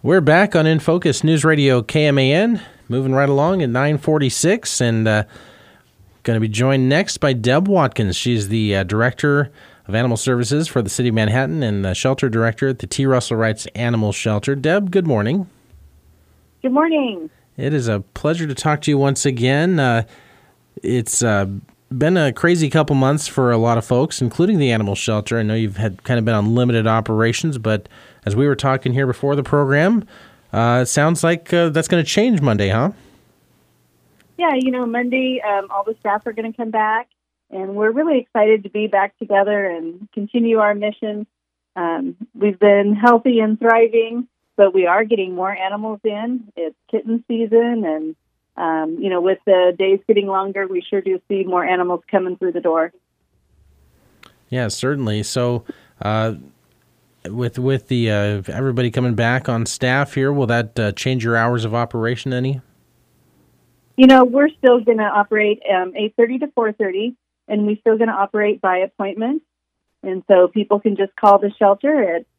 We're back on In Focus News Radio KMAN, moving right along at 9:46, and going to be joined next by Deb Watkins. She's the Director of Animal Services for the City of Manhattan and the Shelter Director at the T. Russell Wright's Animal Shelter. Deb, good morning. Good morning. It is a pleasure to talk to you once again. It's been a crazy couple months for a lot of folks, including the Animal Shelter. I know you've had kind of been on limited operations, but as we were talking here before the program, it sounds like that's going to change Monday, huh? Yeah, Monday, all the staff are going to come back, and we're really excited to be back together and continue our mission. We've been healthy and thriving, but we are getting more animals in. It's kitten season, and, with the days getting longer, we sure do see more animals coming through the door. Yeah, certainly. So, with the everybody coming back on staff here, will that change your hours of operation any? We're still going to operate 8:30 to 4:30, and we're still going to operate by appointment. And so people can just call the shelter at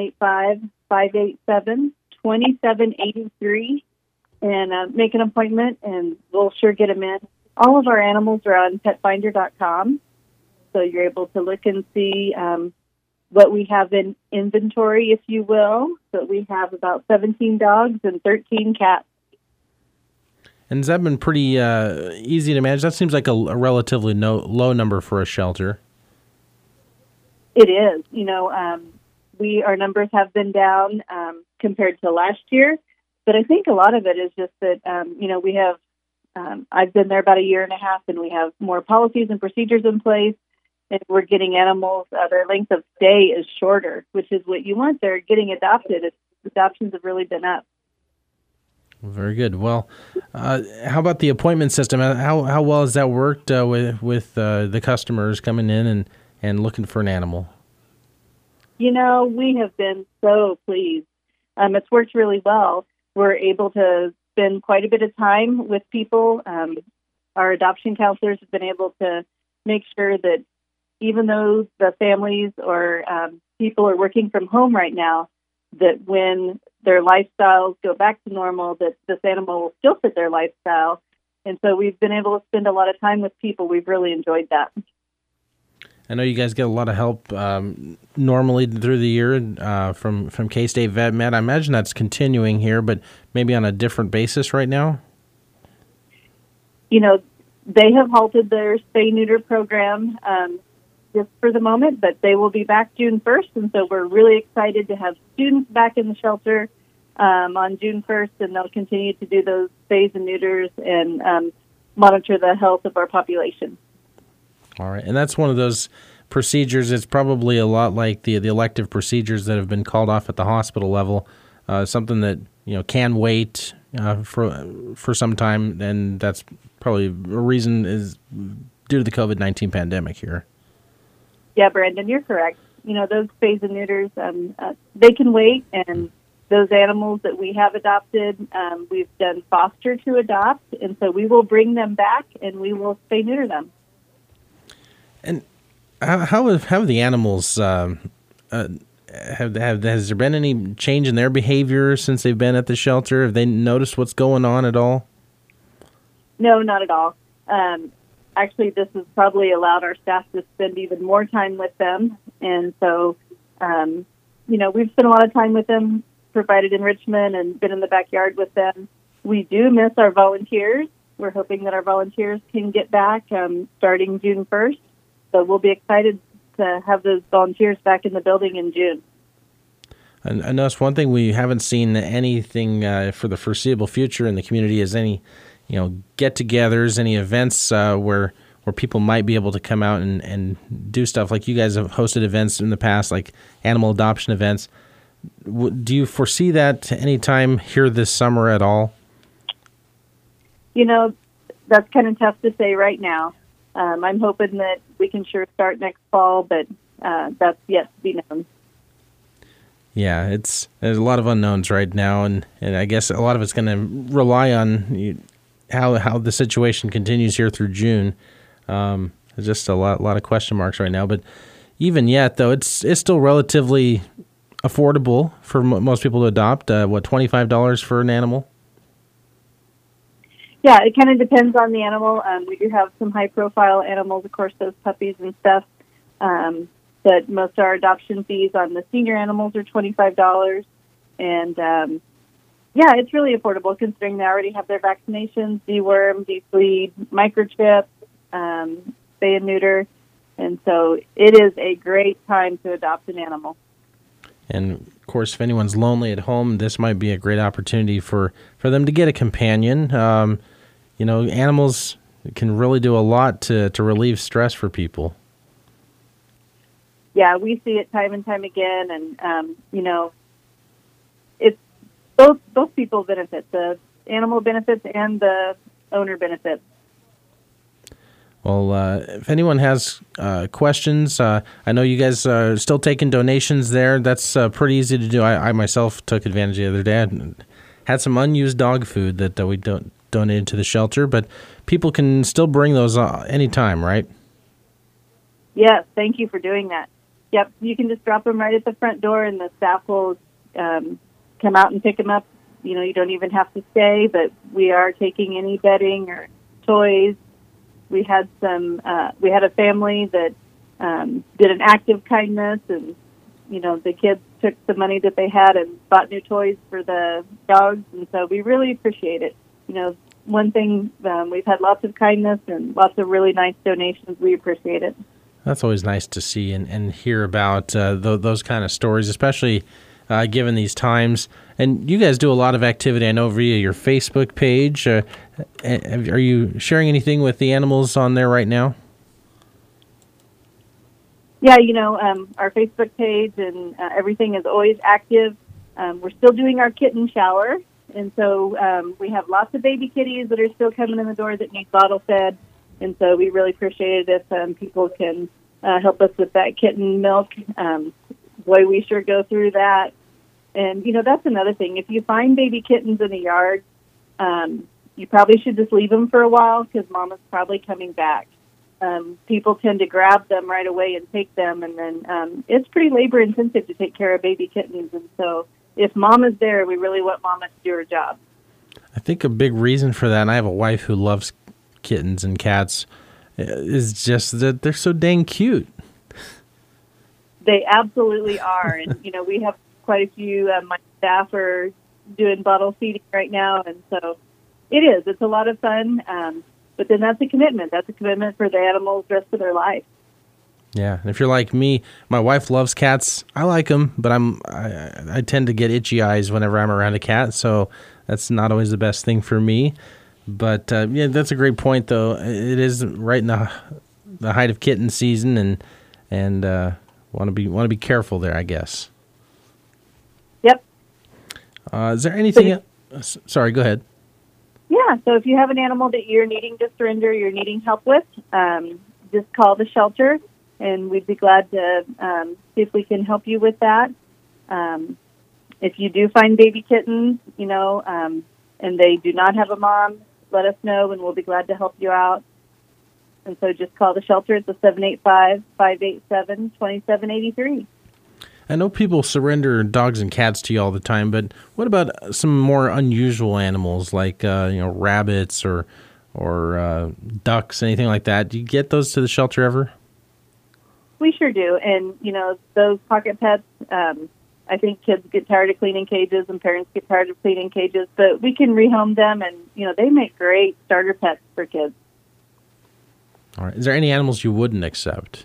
785-587-2783 and make an appointment, and we'll sure get them in. All of our animals are on petfinder.com, so you're able to look and see what we have in inventory, if you will. So we have about 17 dogs and 13 cats. And has that been pretty easy to manage? That seems like a relatively low number for a shelter. It is. Our numbers have been down compared to last year, but I think a lot of it is just that, we have, I've been there about a year and a half, and we have more policies and procedures in place, and we're getting animals, their length of stay is shorter, which is what you want. They're getting adopted. Adoptions have really been up. Very good. Well, how about the appointment system? How well has that worked with the customers coming in and looking for an animal? We have been so pleased. It's worked really well. We're able to spend quite a bit of time with people. Our adoption counselors have been able to make sure that even though the families or people are working from home right now, that when their lifestyles go back to normal, that this animal will still fit their lifestyle. And so we've been able to spend a lot of time with people. We've really enjoyed that. I know you guys get a lot of help normally through the year from K-State Vet Med. I imagine that's continuing here, but maybe on a different basis right now? They have halted their spay-neuter program just for the moment, but they will be back June 1st, and so we're really excited to have students back in the shelter on June 1st, and they'll continue to do those spays and neuters and monitor the health of our population. All right, and that's one of those procedures. It's probably a lot like the elective procedures that have been called off at the hospital level, something that can wait for some time, and that's probably a reason is due to the COVID-19 pandemic here. Yeah, Brandon, you're correct. Those spays and neuters, they can wait, and those animals that we have adopted, we've done foster to adopt, and so we will bring them back, and we will spay neuter them. And how have the animals, has there been any change in their behavior since they've been at the shelter? Have they noticed what's going on at all? No, not at all. Actually, this has probably allowed our staff to spend even more time with them. And so, we've spent a lot of time with them, provided enrichment, and been in the backyard with them. We do miss our volunteers. We're hoping that our volunteers can get back starting June 1st. So we'll be excited to have those volunteers back in the building in June. I noticed one thing we haven't seen anything for the foreseeable future in the community is any get-togethers, any events where people might be able to come out and do stuff. Like you guys have hosted events in the past, like animal adoption events. Do you foresee that any time here this summer at all? That's kind of tough to say right now. I'm hoping that we can sure start next fall, but that's yet to be known. Yeah, there's a lot of unknowns right now, and I guess a lot of it's going to rely on how the situation continues here through June. There's just a lot of question marks right now, but even yet, though, it's still relatively affordable for most people to adopt. $25 for an animal? Yeah, it kind of depends on the animal. We do have some high-profile animals, of course, those puppies and stuff. But most of our adoption fees on the senior animals are $25. And, yeah, it's really affordable considering they already have their vaccinations, deworm, defleed, microchip, spay and neuter. And so it is a great time to adopt an animal. And, of course, if anyone's lonely at home, this might be a great opportunity for them to get a companion. Animals can really do a lot to relieve stress for people. Yeah, we see it time and time again. And, it's both people benefit, the animal benefits and the owner benefits. Well, if anyone has questions, I know you guys are still taking donations there. That's pretty easy to do. I myself took advantage the other day. I had some unused dog food that we donated to the shelter, but people can still bring those anytime, right? Yes, thank you for doing that. Yep, you can just drop them right at the front door, and the staff will come out and pick them up. You don't even have to stay, but we are taking any bedding or toys. We had a family that did an act of kindness, and the kids took the money that they had and bought new toys for the dogs, and so we really appreciate it. One thing, we've had lots of kindness and lots of really nice donations. We appreciate it. That's always nice to see and hear about those kind of stories, especially given these times. And you guys do a lot of activity, I know, via your Facebook page. Are you sharing anything with the animals on there right now? Yeah, our Facebook page and everything is always active. We're still doing our kitten shower, and so we have lots of baby kitties that are still coming in the door that need bottle fed, and so we really appreciate it if people can help us with that kitten milk. Boy, we sure go through that. And, that's another thing. If you find baby kittens in the yard, you probably should just leave them for a while because Mama's probably coming back. People tend to grab them right away and take them, and then it's pretty labor-intensive to take care of baby kittens. And so if Mama's there, we really want Mama to do her job. I think a big reason for that, and I have a wife who loves kittens and cats, is just that they're so dang cute. They absolutely are. And, we have quite a few. My staff are doing bottle feeding right now, and so it's a lot of fun. But then that's a commitment. That's a commitment for the animals the rest of their life. Yeah, and if you're like me, my wife loves cats. I like them, but I tend to get itchy eyes whenever I'm around a cat, so that's not always the best thing for me. But that's a great point, though. It is right in the height of kitten season, and want to be careful there, I guess. Yep. Is there anything? Sorry, go ahead. Yeah. So if you have an animal that you're needing to surrender, you're needing help with, just call the shelter, and we'd be glad to see if we can help you with that. If you do find baby kittens, and they do not have a mom, let us know, and we'll be glad to help you out. And so just call the shelter at the 785-587-2783. I know people surrender dogs and cats to you all the time, but what about some more unusual animals like rabbits or ducks, anything like that? Do you get those to the shelter ever? We sure do. And, those pocket pets, I think kids get tired of cleaning cages and parents get tired of cleaning cages, but we can rehome them, and, they make great starter pets for kids. All right. Is there any animals you wouldn't accept?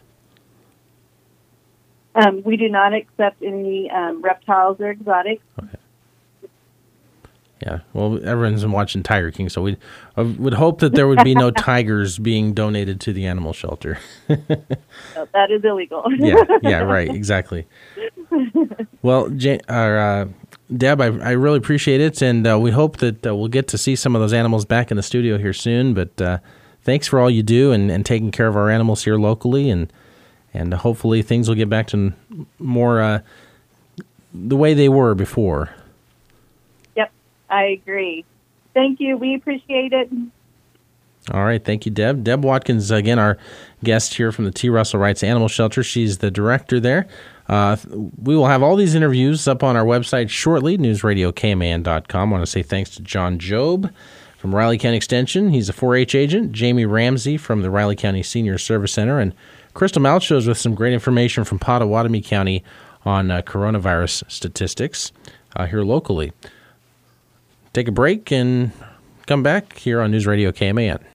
We do not accept any reptiles or exotics. Okay. Yeah. Well, everyone's been watching Tiger King, so we would hope that there would be no tigers being donated to the animal shelter. So that is illegal. Yeah, right, exactly. Well, Deb, I really appreciate it, and we hope that we'll get to see some of those animals back in the studio here soon. But thanks for all you do and taking care of our animals here locally, and hopefully things will get back to more the way they were before. Yep, I agree. Thank you. We appreciate it. All right. Thank you, Deb. Deb Watkins, again, our guest here from the T. Russell Wright's Animal Shelter. She's the director there. We will have all these interviews up on our website shortly, newsradiokman.com. I want to say thanks to John Job from Riley County Extension. He's a 4-H agent. Jamie Ramsey from the Riley County Senior Service Center. And Crystal Malchows with some great information from Pottawatomie County on coronavirus statistics here locally. Take a break and come back here on News Radio KMAN.